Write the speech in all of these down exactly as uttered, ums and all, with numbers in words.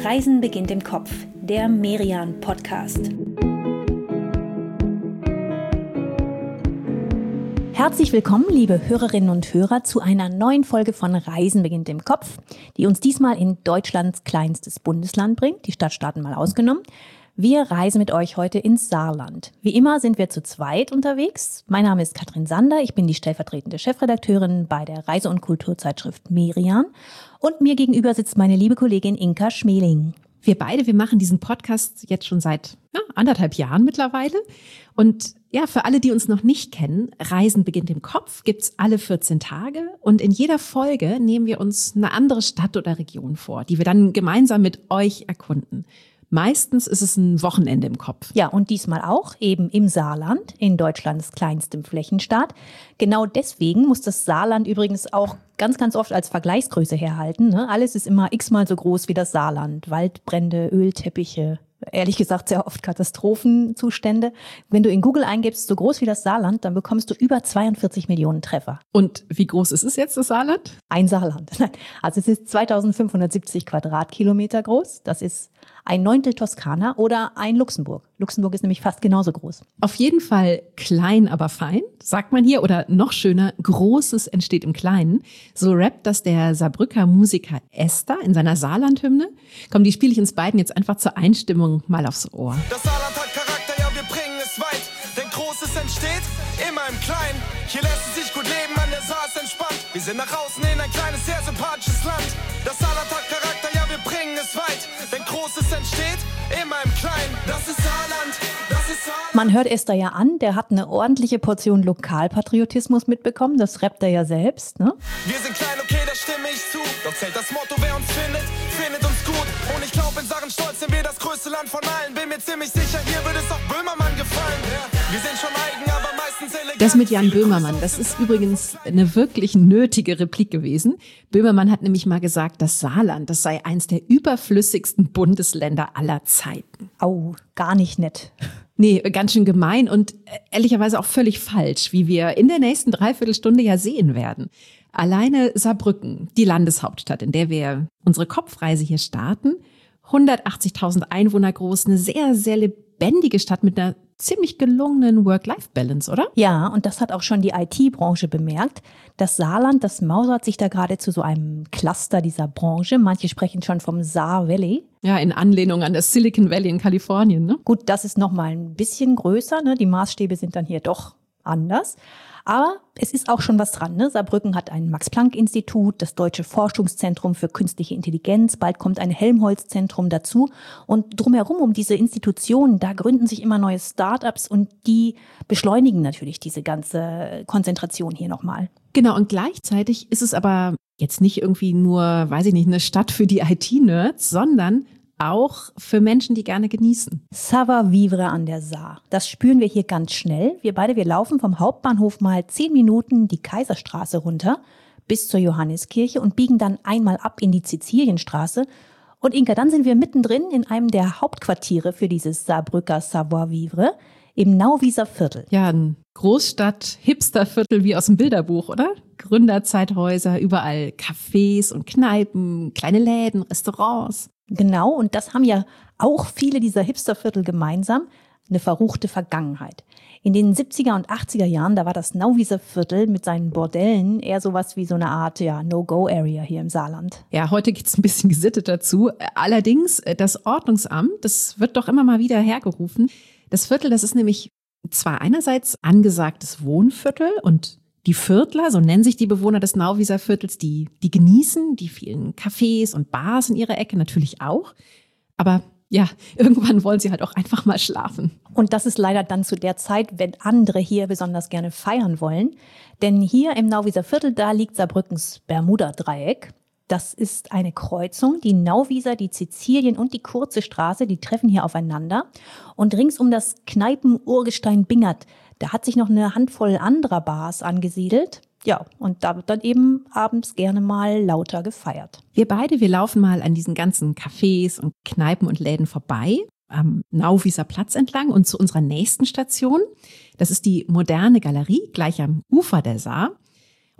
Reisen beginnt im Kopf, der Merian-Podcast. Herzlich willkommen, liebe Hörerinnen und Hörer, zu einer neuen Folge von Reisen beginnt im Kopf, die uns diesmal in Deutschlands kleinstes Bundesland bringt, die Stadtstaaten mal ausgenommen. Wir reisen mit euch heute ins Saarland. Wie immer sind wir zu zweit unterwegs. Mein Name ist Katrin Sander, ich bin die stellvertretende Chefredakteurin bei der Reise- und Kulturzeitschrift Merian. Und mir gegenüber sitzt meine liebe Kollegin Inka Schmeling. Wir beide, wir machen diesen Podcast jetzt schon seit ja, anderthalb Jahren mittlerweile. Und ja, für alle, die uns noch nicht kennen, Reisen beginnt im Kopf, gibt's alle vierzehn Tage. Und in jeder Folge nehmen wir uns eine andere Stadt oder Region vor, die wir dann gemeinsam mit euch erkunden. Meistens ist es ein Wochenende im Kopf. Ja, und diesmal auch eben im Saarland, in Deutschlands kleinstem Flächenstaat. Genau deswegen muss das Saarland übrigens auch ganz, ganz oft als Vergleichsgröße herhalten. Ne? Alles ist immer x-mal so groß wie das Saarland. Waldbrände, Ölteppiche, ehrlich gesagt sehr oft Katastrophenzustände. Wenn du in Google eingibst, so groß wie das Saarland, dann bekommst du über zweiundvierzig Millionen Treffer. Und wie groß ist es jetzt, das Saarland? Ein Saarland. Also es ist zweitausendfünfhundertsiebzig Quadratkilometer groß. Das ist ein Neuntel Toskana oder ein Luxemburg. Luxemburg ist nämlich fast genauso groß. Auf jeden Fall klein, aber fein, sagt man hier. Oder noch schöner, Großes entsteht im Kleinen. So rappt das der Saarbrücker Musiker Esther in seiner Saarland-Hymne. Komm, die spiele ich uns beiden jetzt einfach zur Einstimmung mal aufs Ohr. Das Saarland hat Charakter, ja, wir bringen es weit. Denn Großes entsteht immer im Kleinen. Hier lässt es sich gut leben, an der Saar ist entspannt. Wir sind nach außen in ein kleines, sehr sympathisches Land. Das Saarland hat Charakter, ja, wir bringen es weit. Denn Großes entsteht immer im Kleinen. Das ist Saarland, das ist Saarland. Man hört Esther ja an, der hat eine ordentliche Portion Lokalpatriotismus mitbekommen. Das rappt er ja selbst, ne? Wir sind klein, okay, da stimme ich zu. Doch zählt das Motto, wer uns findet, findet uns gut. Und ich glaube, in Sachen Stolz sind wir das größte Land von allen. Bin mir ziemlich sicher, hier würde es auch Böhmermann gefallen. Wir sind schon eigen, aber meistens elegant. Das mit Jan Böhmermann, das ist übrigens eine wirklich nötige Replik gewesen. Böhmermann hat nämlich mal gesagt, das Saarland, das sei eins der überflüssigsten Bundesländer aller Zeiten. Au, gar nicht nett. Nee, ganz schön gemein und ehrlicherweise auch völlig falsch, wie wir in der nächsten Dreiviertelstunde ja sehen werden. Alleine Saarbrücken, die Landeshauptstadt, in der wir unsere Kopfreise hier starten, hundertachtzigtausend Einwohner groß, eine sehr, sehr lebendige Stadt mit einer ziemlich gelungenen Work-Life-Balance, oder? Ja, und das hat auch schon die I T-Branche bemerkt. Das Saarland, das mausert sich da gerade zu so einem Cluster dieser Branche. Manche sprechen schon vom Saar Valley. Ja, in Anlehnung an das Silicon Valley in Kalifornien, ne? Gut, das ist nochmal ein bisschen größer, ne? Die Maßstäbe sind dann hier doch anders. Aber es ist auch schon was dran, ne? Saarbrücken hat ein Max-Planck-Institut, das Deutsche Forschungszentrum für künstliche Intelligenz, bald kommt ein Helmholtz-Zentrum dazu. Und drumherum um diese Institutionen, da gründen sich immer neue Start-ups und die beschleunigen natürlich diese ganze Konzentration hier nochmal. Genau, und gleichzeitig ist es aber jetzt nicht irgendwie nur, weiß ich nicht, eine Stadt für die I T-Nerds, sondern auch für Menschen, die gerne genießen. Savoir-vivre an der Saar. Das spüren wir hier ganz schnell. Wir beide, wir laufen vom Hauptbahnhof mal zehn Minuten die Kaiserstraße runter bis zur Johanniskirche und biegen dann einmal ab in die Sizilienstraße. Und Inka, dann sind wir mittendrin in einem der Hauptquartiere für dieses Saarbrücker Savoir-vivre im Nauwieser Viertel. Ja, ein Großstadt-Hipsterviertel wie aus dem Bilderbuch, oder? Gründerzeithäuser, überall Cafés und Kneipen, kleine Läden, Restaurants. Genau, und das haben ja auch viele dieser Hipsterviertel gemeinsam, eine verruchte Vergangenheit. In den siebziger und achtziger Jahren, da war das Nauwieser Viertel mit seinen Bordellen eher sowas wie so eine Art ja, No-Go-Area hier im Saarland. Ja, heute geht's ein bisschen gesittet dazu. Allerdings, das Ordnungsamt, das wird doch immer mal wieder hergerufen. Das Viertel, das ist nämlich zwar einerseits angesagtes Wohnviertel und die Viertler, so nennen sich die Bewohner des Nauwieser Viertels, die, die genießen die vielen Cafés und Bars in ihrer Ecke natürlich auch. Aber ja, irgendwann wollen sie halt auch einfach mal schlafen. Und das ist leider dann zu der Zeit, wenn andere hier besonders gerne feiern wollen. Denn hier im Nauwieser Viertel, da liegt Saarbrückens Bermuda-Dreieck. Das ist eine Kreuzung. Die Nauwieser, die Sizilien und die Kurze Straße, die treffen hier aufeinander. Und rings um das Kneipen-Urgestein Bingert, da hat sich noch eine Handvoll anderer Bars angesiedelt. Ja, und da wird dann eben abends gerne mal lauter gefeiert. Wir beide, wir laufen mal an diesen ganzen Cafés und Kneipen und Läden vorbei, am Nauwieser Platz entlang und zu unserer nächsten Station. Das ist die moderne Galerie, gleich am Ufer der Saar.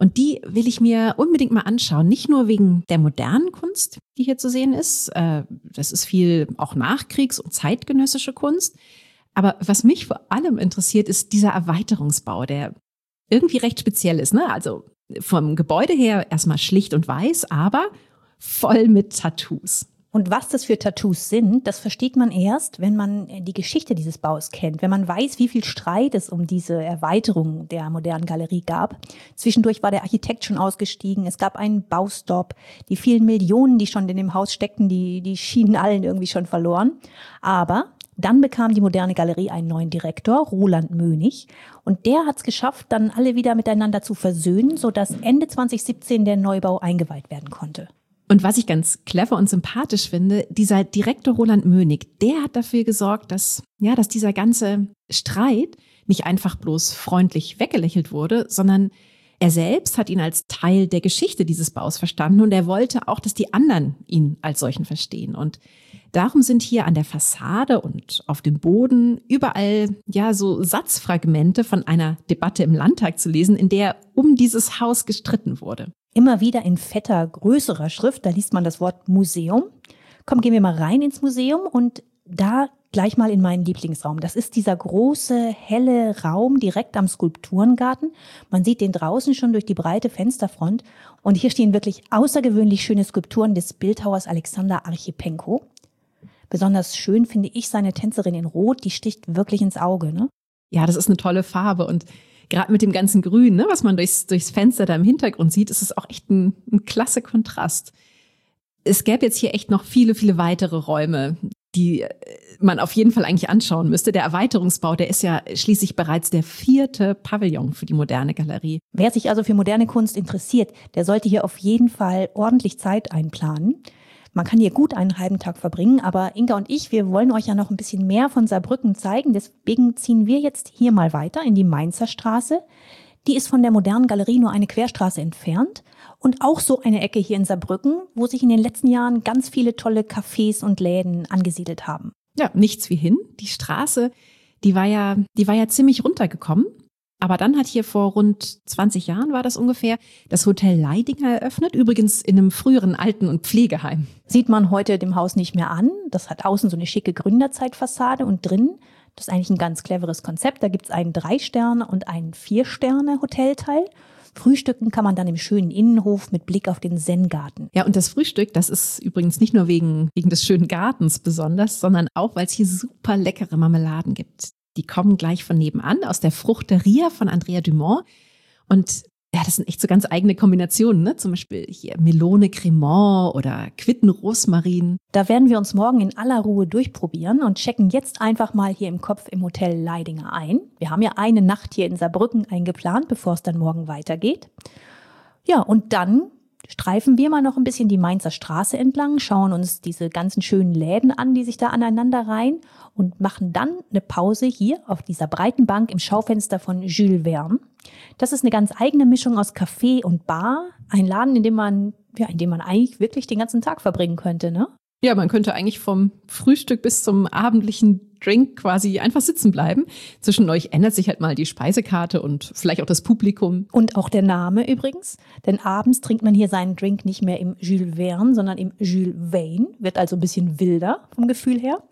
Und die will ich mir unbedingt mal anschauen. Nicht nur wegen der modernen Kunst, die hier zu sehen ist. Das ist viel auch Nachkriegs- und zeitgenössische Kunst. Aber was mich vor allem interessiert, ist dieser Erweiterungsbau, der irgendwie recht speziell ist, ne? Also vom Gebäude her erstmal schlicht und weiß, aber voll mit Tattoos. Und was das für Tattoos sind, das versteht man erst, wenn man die Geschichte dieses Baus kennt, wenn man weiß, wie viel Streit es um diese Erweiterung der modernen Galerie gab. Zwischendurch war der Architekt schon ausgestiegen, es gab einen Baustopp, die vielen Millionen, die schon in dem Haus steckten, die, die schienen allen irgendwie schon verloren. Aber dann bekam die moderne Galerie einen neuen Direktor, Roland Mönig, und der hat es geschafft, dann alle wieder miteinander zu versöhnen, sodass Ende zwanzig siebzehn der Neubau eingeweiht werden konnte. Und was ich ganz clever und sympathisch finde, dieser Direktor Roland Mönig, der hat dafür gesorgt, dass, ja, dass dieser ganze Streit nicht einfach bloß freundlich weggelächelt wurde, sondern er selbst hat ihn als Teil der Geschichte dieses Baus verstanden und er wollte auch, dass die anderen ihn als solchen verstehen. Und darum sind hier an der Fassade und auf dem Boden überall ja so Satzfragmente von einer Debatte im Landtag zu lesen, in der um dieses Haus gestritten wurde. Immer wieder in fetter, größerer Schrift, da liest man das Wort Museum. Komm, gehen wir mal rein ins Museum und da gleich mal in meinen Lieblingsraum. Das ist dieser große, helle Raum direkt am Skulpturengarten. Man sieht den draußen schon durch die breite Fensterfront. Und hier stehen wirklich außergewöhnlich schöne Skulpturen des Bildhauers Alexander Archipenko. Besonders schön finde ich seine Tänzerin in Rot, die sticht wirklich ins Auge, ne? Ja, das ist eine tolle Farbe und gerade mit dem ganzen Grün, ne, was man durchs, durchs Fenster da im Hintergrund sieht, ist es auch echt ein, ein klasse Kontrast. Es gäbe jetzt hier echt noch viele, viele weitere Räume, die man auf jeden Fall eigentlich anschauen müsste. Der Erweiterungsbau, der ist ja schließlich bereits der vierte Pavillon für die moderne Galerie. Wer sich also für moderne Kunst interessiert, der sollte hier auf jeden Fall ordentlich Zeit einplanen. Man kann hier gut einen halben Tag verbringen, aber Inga und ich, wir wollen euch ja noch ein bisschen mehr von Saarbrücken zeigen. Deswegen ziehen wir jetzt hier mal weiter in die Mainzer Straße. Die ist von der modernen Galerie nur eine Querstraße entfernt und auch so eine Ecke hier in Saarbrücken, wo sich in den letzten Jahren ganz viele tolle Cafés und Läden angesiedelt haben. Ja, nichts wie hin. Die Straße, die war ja, die war ja ziemlich runtergekommen. Aber dann hat hier vor rund zwanzig Jahren, war das ungefähr, das Hotel Leidinger eröffnet, übrigens in einem früheren Alten- und Pflegeheim. Sieht man heute dem Haus nicht mehr an. Das hat außen so eine schicke Gründerzeitfassade und drin, das ist eigentlich ein ganz cleveres Konzept. Da gibt es einen Drei-Sterne- und einen Vier-Sterne-Hotelteil. Frühstücken kann man dann im schönen Innenhof mit Blick auf den Zen-Garten. Ja, und das Frühstück, das ist übrigens nicht nur wegen, wegen des schönen Gartens besonders, sondern auch, weil es hier super leckere Marmeladen gibt. Die kommen gleich von nebenan aus der Fruchteria von Andrea Dumont. Und ja, das sind echt so ganz eigene Kombinationen, ne? Zum Beispiel hier Melone Cremant oder Quitten Rosmarin. Da werden wir uns morgen in aller Ruhe durchprobieren und checken jetzt einfach mal hier im Kopf im Hotel Leidinger ein. Wir haben ja eine Nacht hier in Saarbrücken eingeplant, bevor es dann morgen weitergeht. Ja, und dann streifen wir mal noch ein bisschen die Mainzer Straße entlang, schauen uns diese ganzen schönen Läden an, die sich da aneinander reihen und machen dann eine Pause hier auf dieser breiten Bank im Schaufenster von Jules Verne. Das ist eine ganz eigene Mischung aus Café und Bar, ein Laden, in dem man, ja, in dem man eigentlich wirklich den ganzen Tag verbringen könnte, ne? Ja, man könnte eigentlich vom Frühstück bis zum abendlichen Drink quasi einfach sitzen bleiben. Zwischendurch ändert sich halt mal die Speisekarte und vielleicht auch das Publikum. Und auch der Name übrigens, denn abends trinkt man hier seinen Drink nicht mehr im Jules Verne, sondern im Jules Vane, wird also ein bisschen wilder vom Gefühl her.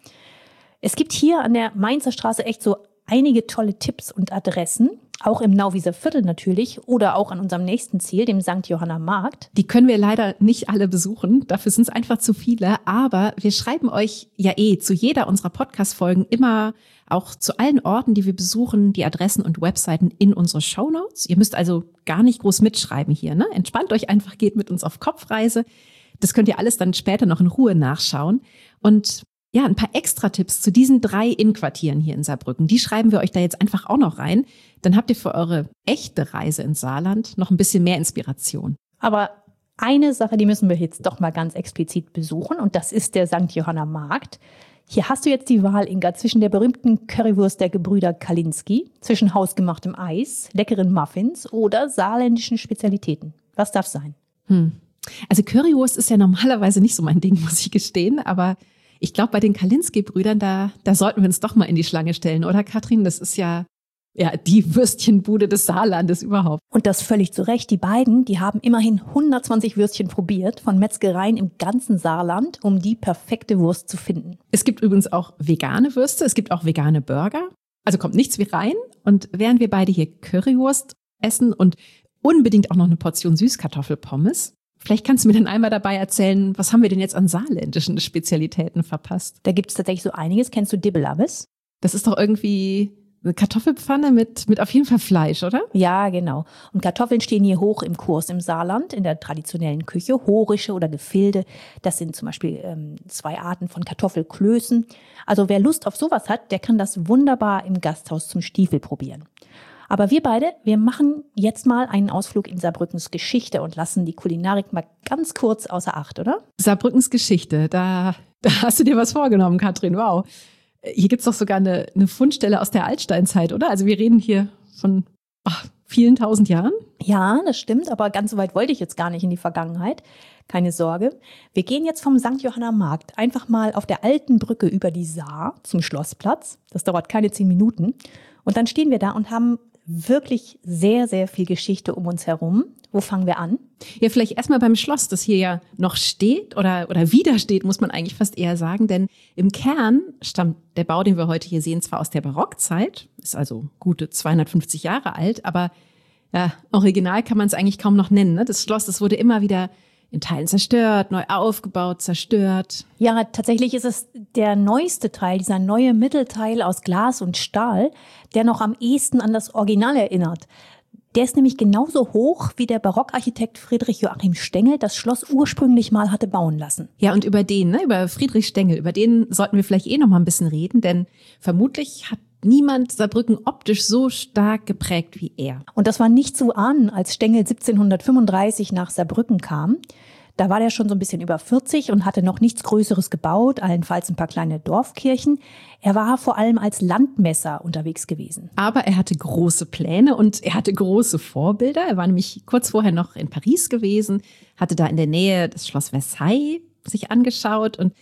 Es gibt hier an der Mainzer Straße echt so einige tolle Tipps und Adressen, auch im Nauwieser Viertel natürlich oder auch an unserem nächsten Ziel, dem Sankt Johanna Markt. Die können wir leider nicht alle besuchen, dafür sind es einfach zu viele, aber wir schreiben euch ja eh zu jeder unserer Podcast-Folgen immer auch zu allen Orten, die wir besuchen, die Adressen und Webseiten in unsere Shownotes. Ihr müsst also gar nicht groß mitschreiben hier, ne? Entspannt euch einfach, geht mit uns auf Kopfreise. Das könnt ihr alles dann später noch in Ruhe nachschauen. Und ja, ein paar Extra-Tipps zu diesen drei Innenquartieren hier in Saarbrücken. Die schreiben wir euch da jetzt einfach auch noch rein. Dann habt ihr für eure echte Reise ins Saarland noch ein bisschen mehr Inspiration. Aber eine Sache, die müssen wir jetzt doch mal ganz explizit besuchen und das ist der Sankt Johanna Markt. Hier hast du jetzt die Wahl, Inga, zwischen der berühmten Currywurst der Gebrüder Kalinski, zwischen hausgemachtem Eis, leckeren Muffins oder saarländischen Spezialitäten. Was darf sein? Hm. Also Currywurst ist ja normalerweise nicht so mein Ding, muss ich gestehen, aber ich glaube, bei den Kalinski-Brüdern, da, da sollten wir uns doch mal in die Schlange stellen, oder Katrin? Das ist ja, Ja, die Würstchenbude des Saarlandes überhaupt. Und das völlig zu Recht. Die beiden, die haben immerhin hundertzwanzig Würstchen probiert von Metzgereien im ganzen Saarland, um die perfekte Wurst zu finden. Es gibt übrigens auch vegane Würste, es gibt auch vegane Burger. Also kommt nichts wie rein. Und während wir beide hier Currywurst essen und unbedingt auch noch eine Portion Süßkartoffelpommes, vielleicht kannst du mir dann einmal dabei erzählen, was haben wir denn jetzt an saarländischen Spezialitäten verpasst? Da gibt es tatsächlich so einiges. Kennst du Dibbelabbes? Das ist doch irgendwie eine Kartoffelpfanne mit, mit auf jeden Fall Fleisch, oder? Ja, genau. Und Kartoffeln stehen hier hoch im Kurs im Saarland, in der traditionellen Küche. Horische oder Gefilde, das sind zum Beispiel ähm, zwei Arten von Kartoffelklößen. Also wer Lust auf sowas hat, der kann das wunderbar im Gasthaus zum Stiefel probieren. Aber wir beide, wir machen jetzt mal einen Ausflug in Saarbrückens Geschichte und lassen die Kulinarik mal ganz kurz außer Acht, oder? Saarbrückens Geschichte, da, da hast du dir was vorgenommen, Katrin, wow. Hier gibt's doch sogar eine, eine Fundstelle aus der Altsteinzeit, oder? Also wir reden hier von ach, vielen tausend Jahren. Ja, das stimmt, aber ganz so weit wollte ich jetzt gar nicht in die Vergangenheit. Keine Sorge. Wir gehen jetzt vom Sankt Johanner Markt einfach mal auf der alten Brücke über die Saar zum Schlossplatz. Das dauert keine zehn Minuten. Und dann stehen wir da und haben wirklich sehr, sehr viel Geschichte um uns herum. Wo fangen wir an? Ja, vielleicht erstmal beim Schloss, das hier ja noch steht oder, oder wieder steht, muss man eigentlich fast eher sagen. Denn im Kern stammt der Bau, den wir heute hier sehen, zwar aus der Barockzeit, ist also gute zweihundertfünfzig Jahre alt, aber ja, original kann man es eigentlich kaum noch nennen. Ne? Das Schloss, das wurde immer wieder in Teilen zerstört, neu aufgebaut, zerstört. Ja, tatsächlich ist es der neueste Teil, dieser neue Mittelteil aus Glas und Stahl, der noch am ehesten an das Original erinnert. Der ist nämlich genauso hoch, wie der Barockarchitekt Friedrich Joachim Stengel das Schloss ursprünglich mal hatte bauen lassen. Ja, und über den, ne, über Friedrich Stengel, über den sollten wir vielleicht eh noch mal ein bisschen reden, denn vermutlich hat niemand Saarbrücken optisch so stark geprägt wie er. Und das war nicht zu ahnen, als Stengel siebzehnhundertfünfunddreißig nach Saarbrücken kam. Da war der schon so ein bisschen über vierzig und hatte noch nichts Größeres gebaut, allenfalls ein paar kleine Dorfkirchen. Er war vor allem als Landmesser unterwegs gewesen. Aber er hatte große Pläne und er hatte große Vorbilder. Er war nämlich kurz vorher noch in Paris gewesen, hatte da in der Nähe das Schloss Versailles sich angeschaut und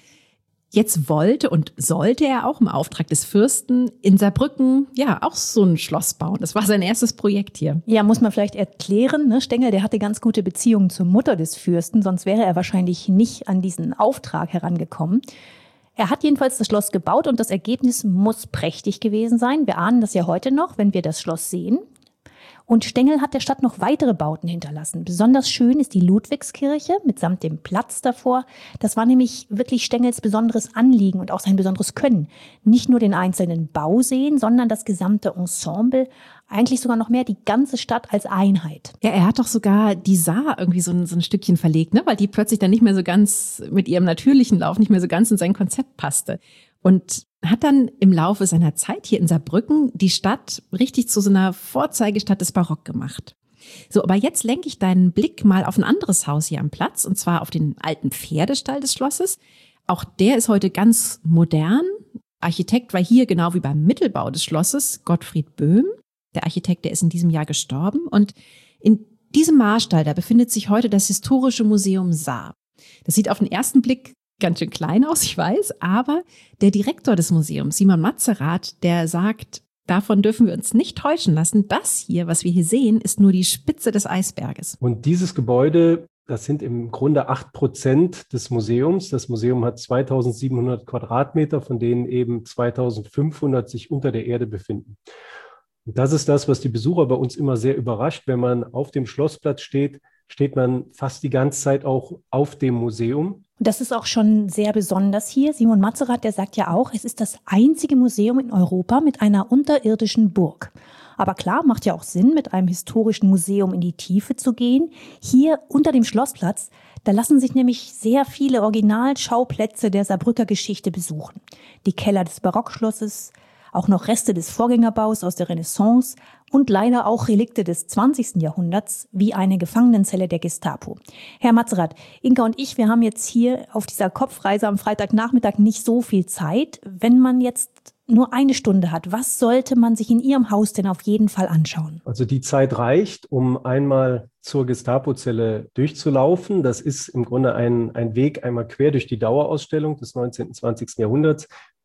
jetzt wollte und sollte er auch im Auftrag des Fürsten in Saarbrücken ja auch so ein Schloss bauen. Das war sein erstes Projekt hier. Ja, muss man vielleicht erklären, ne? Stengel, der hatte ganz gute Beziehungen zur Mutter des Fürsten, sonst wäre er wahrscheinlich nicht an diesen Auftrag herangekommen. Er hat jedenfalls das Schloss gebaut und das Ergebnis muss prächtig gewesen sein. Wir ahnen das ja heute noch, wenn wir das Schloss sehen. Und Stengel hat der Stadt noch weitere Bauten hinterlassen. Besonders schön ist die Ludwigskirche mitsamt dem Platz davor. Das war nämlich wirklich Stengels besonderes Anliegen und auch sein besonderes Können. Nicht nur den einzelnen Bau sehen, sondern das gesamte Ensemble, eigentlich sogar noch mehr die ganze Stadt als Einheit. Ja, er hat doch sogar die Saar irgendwie so ein, so ein Stückchen verlegt, ne? Weil die plötzlich dann nicht mehr so ganz mit ihrem natürlichen Lauf, nicht mehr so ganz in sein Konzept passte. Und hat dann im Laufe seiner Zeit hier in Saarbrücken die Stadt richtig zu so einer Vorzeigestadt des Barock gemacht. So, aber jetzt lenke ich deinen Blick mal auf ein anderes Haus hier am Platz, und zwar auf den alten Pferdestall des Schlosses. Auch der ist heute ganz modern. Architekt war hier, genau wie beim Mittelbau des Schlosses, Gottfried Böhm. Der Architekt, der ist in diesem Jahr gestorben. Und in diesem Marstall, da befindet sich heute das Historische Museum Saar. Das sieht auf den ersten Blick ganz schön klein aus, ich weiß, aber der Direktor des Museums, Simon Matzerath, der sagt, davon dürfen wir uns nicht täuschen lassen. Das hier, was wir hier sehen, ist nur die Spitze des Eisberges. Und dieses Gebäude, das sind im Grunde acht Prozent des Museums. Das Museum hat zweitausendsiebenhundert Quadratmeter, von denen eben zweitausendfünfhundert sich unter der Erde befinden. Und das ist das, was die Besucher bei uns immer sehr überrascht. Wenn man auf dem Schlossplatz steht, steht man fast die ganze Zeit auch auf dem Museum. Das ist auch schon sehr besonders hier. Simon Matzerath, der sagt ja auch, es ist das einzige Museum in Europa mit einer unterirdischen Burg. Aber klar, macht ja auch Sinn, mit einem historischen Museum in die Tiefe zu gehen. Hier unter dem Schlossplatz, da lassen sich nämlich sehr viele Originalschauplätze der Saarbrücker Geschichte besuchen. Die Keller des Barockschlosses, auch noch Reste des Vorgängerbaus aus der Renaissance und leider auch Relikte des zwanzigsten Jahrhunderts, wie eine Gefangenenzelle der Gestapo. Herr Matzerath, Inka und ich, wir haben jetzt hier auf dieser Kopfreise am Freitagnachmittag nicht so viel Zeit. Wenn man jetzt nur eine Stunde hat, was sollte man sich in Ihrem Haus denn auf jeden Fall anschauen? Also die Zeit reicht, um einmal zur Gestapo-Zelle durchzulaufen. Das ist im Grunde ein, ein Weg einmal quer durch die Dauerausstellung des neunzehnten und zwanzigsten Jahrhunderts.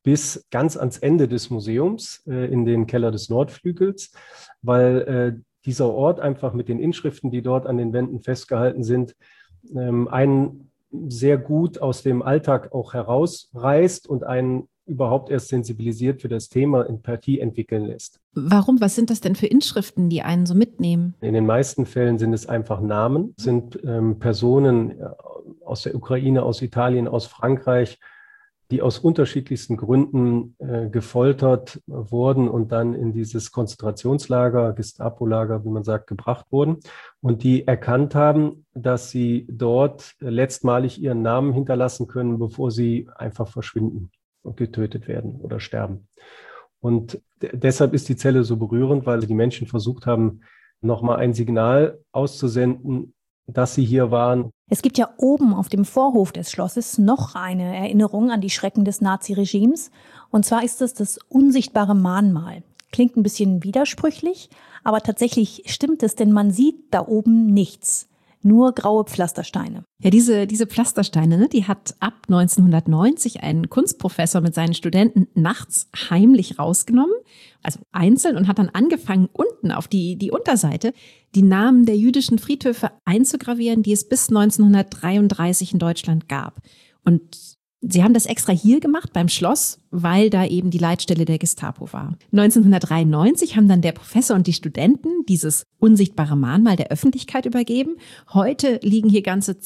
bis ganz ans Ende des Museums äh, in den Keller des Nordflügels, weil äh, dieser Ort einfach mit den Inschriften, die dort an den Wänden festgehalten sind, ähm, einen sehr gut aus dem Alltag auch herausreißt und einen überhaupt erst sensibilisiert für das Thema Empathie entwickeln lässt. Warum? Was sind das denn für Inschriften, die einen so mitnehmen? In den meisten Fällen sind es einfach Namen, sind ähm, Personen aus der Ukraine, aus Italien, aus Frankreich, die aus unterschiedlichsten Gründen äh, gefoltert wurden und dann in dieses Konzentrationslager, Gestapo-Lager, wie man sagt, gebracht wurden und die erkannt haben, dass sie dort letztmalig ihren Namen hinterlassen können, bevor sie einfach verschwinden und getötet werden oder sterben. Und d- deshalb ist die Zelle so berührend, weil die Menschen versucht haben, nochmal ein Signal auszusenden, dass sie hier waren. Es gibt ja oben auf dem Vorhof des Schlosses noch eine Erinnerung an die Schrecken des Naziregimes. Und zwar ist es das unsichtbare Mahnmal. Klingt ein bisschen widersprüchlich, aber tatsächlich stimmt es, denn man sieht da oben nichts. Nur graue Pflastersteine. Ja, diese, diese Pflastersteine, ne, die hat ab neunzehnhundertneunzig ein Kunstprofessor mit seinen Studenten nachts heimlich rausgenommen, also einzeln, und hat dann angefangen, unten auf die, die Unterseite die Namen der jüdischen Friedhöfe einzugravieren, die es bis neunzehnhundertdreiunddreißig in Deutschland gab. Und sie haben das extra hier gemacht beim Schloss, weil da eben die Leitstelle der Gestapo war. neunzehnhundertdreiundneunzig haben dann der Professor und die Studenten dieses unsichtbare Mahnmal der Öffentlichkeit übergeben. Heute liegen hier ganze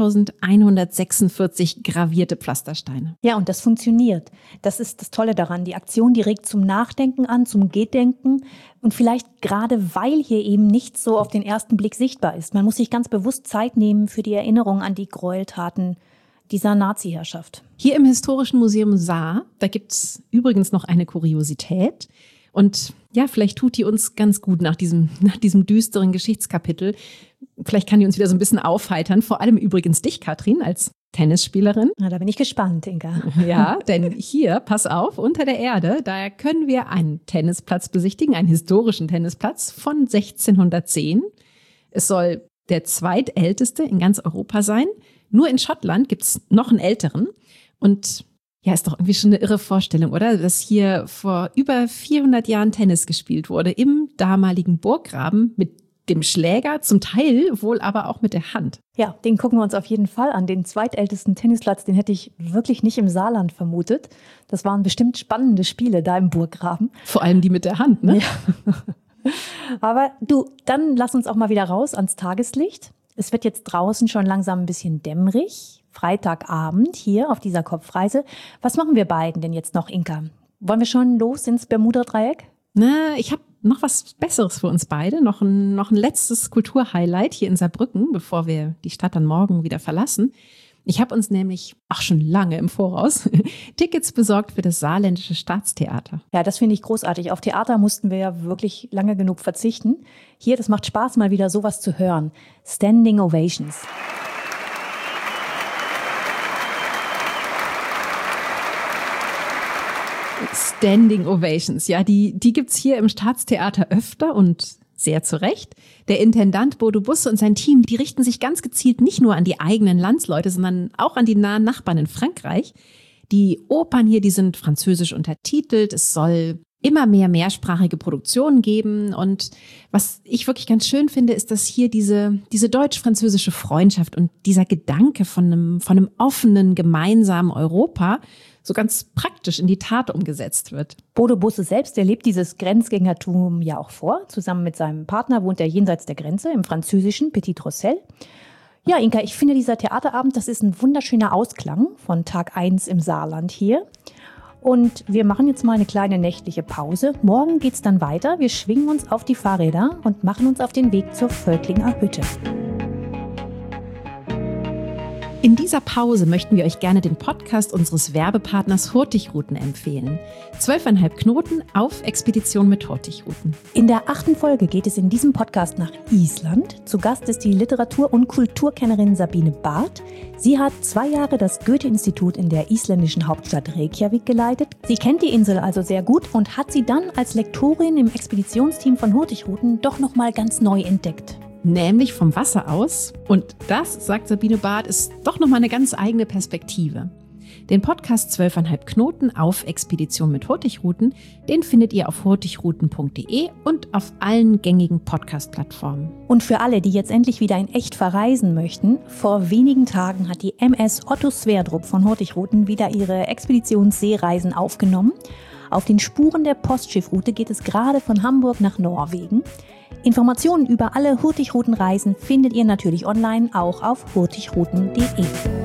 zweitausendeinhundertsechsundvierzig gravierte Pflastersteine. Ja, und das funktioniert. Das ist das Tolle daran. Die Aktion, die regt zum Nachdenken an, zum Gedenken. Und vielleicht gerade, weil hier eben nichts so auf den ersten Blick sichtbar ist. Man muss sich ganz bewusst Zeit nehmen für die Erinnerung an die Gräueltaten dieser Nazi-Herrschaft. Hier im Historischen Museum Saar, da gibt's übrigens noch eine Kuriosität. Und ja, vielleicht tut die uns ganz gut nach diesem, nach diesem düsteren Geschichtskapitel. Vielleicht kann die uns wieder so ein bisschen aufheitern. Vor allem übrigens dich, Katrin, als Tennisspielerin. Na, da bin ich gespannt, Inka. Ja, denn hier, pass auf, unter der Erde, da können wir einen Tennisplatz besichtigen, einen historischen Tennisplatz von sechzehnhundertzehn. Es soll der zweitälteste in ganz Europa sein. Nur in Schottland gibt's noch einen älteren. Und ja, ist doch irgendwie schon eine irre Vorstellung, oder? Dass hier vor über vierhundert Jahren Tennis gespielt wurde, im damaligen Burggraben mit dem Schläger, zum Teil wohl aber auch mit der Hand. Ja, den gucken wir uns auf jeden Fall an. Den zweitältesten Tennisplatz, den hätte ich wirklich nicht im Saarland vermutet. Das waren bestimmt spannende Spiele da im Burggraben. Vor allem die mit der Hand, ne? Ja. Aber du, dann lass uns auch mal wieder raus ans Tageslicht. Es wird jetzt draußen schon langsam ein bisschen dämmerig. Freitagabend hier auf dieser Kopfreise. Was machen wir beiden denn jetzt noch, Inka? Wollen wir schon los ins Bermuda-Dreieck? Na, ich habe noch was Besseres für uns beide. Noch ein, noch ein letztes Kulturhighlight hier in Saarbrücken, bevor wir die Stadt dann morgen wieder verlassen. Ich habe uns nämlich auch schon lange im Voraus Tickets besorgt für das Saarländische Staatstheater. Ja, das finde ich großartig. Auf Theater mussten wir ja wirklich lange genug verzichten. Hier, das macht Spaß, mal wieder sowas zu hören. Standing Ovations. Standing Ovations, ja, die, die gibt's hier im Staatstheater öfter und sehr zu Recht. Der Intendant Bodo Busse und sein Team, die richten sich ganz gezielt nicht nur an die eigenen Landsleute, sondern auch an die nahen Nachbarn in Frankreich. Die Opern hier, die sind französisch untertitelt. Es soll immer mehr mehrsprachige Produktionen geben. Und was ich wirklich ganz schön finde, ist, dass hier diese, diese deutsch-französische Freundschaft und dieser Gedanke von einem, von einem offenen, gemeinsamen Europa so ganz praktisch in die Tat umgesetzt wird. Bodo Busse selbst, der lebt dieses Grenzgängertum ja auch vor. Zusammen mit seinem Partner wohnt er jenseits der Grenze im französischen Petit Rossel. Ja, Inka, ich finde, dieser Theaterabend, das ist ein wunderschöner Ausklang von Tag eins im Saarland hier. Und wir machen jetzt mal eine kleine nächtliche Pause. Morgen geht's dann weiter. Wir schwingen uns auf die Fahrräder und machen uns auf den Weg zur Völklinger Hütte. In dieser Pause möchten wir euch gerne den Podcast unseres Werbepartners Hurtigruten empfehlen. Zwölfeinhalb Knoten auf Expedition mit Hurtigruten. In der achten Folge geht es in diesem Podcast nach Island. Zu Gast ist die Literatur- und Kulturkennerin Sabine Barth. Sie hat zwei Jahre das Goethe-Institut in der isländischen Hauptstadt Reykjavik geleitet. Sie kennt die Insel also sehr gut und hat sie dann als Lektorin im Expeditionsteam von Hurtigruten doch nochmal ganz neu entdeckt. Nämlich vom Wasser aus. Und das, sagt Sabine Barth, ist doch nochmal eine ganz eigene Perspektive. Den Podcast zwölfeinhalb Knoten auf Expedition mit Hurtigruten, den findet ihr auf hurtigruten punkt de und auf allen gängigen Podcast-Plattformen. Und für alle, die jetzt endlich wieder in echt verreisen möchten, vor wenigen Tagen hat die M S Otto Sverdrup von Hurtigruten wieder ihre Expeditionsseereisen aufgenommen. Auf den Spuren der Postschiffroute geht es gerade von Hamburg nach Norwegen. Informationen über alle Hurtigruten-Reisen findet ihr natürlich online, auch auf hurtigruten punkt de.